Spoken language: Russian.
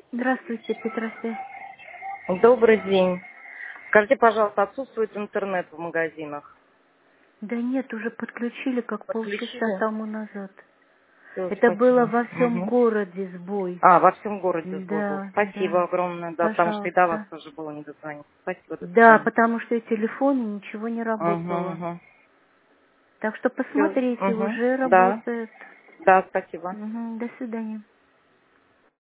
Здравствуйте, Петросвязь. Добрый день. Скажите, пожалуйста, отсутствует интернет в магазинах? Да нет, уже подключили как полчаса Подключили? тому назад. Все, Это было спасибо. во всем Мгм. городе сбой. А, во всем городе сбой был. Да, Спасибо да, огромное, да, потому что и до вас пожалуйста. тоже было не дозвониться. Спасибо, до Да, свидания. потому что и телефоне ничего не Угу, работало. угу. Так что Все, посмотрите, угу. уже Да, работает. да, спасибо. Мгм, до свидания.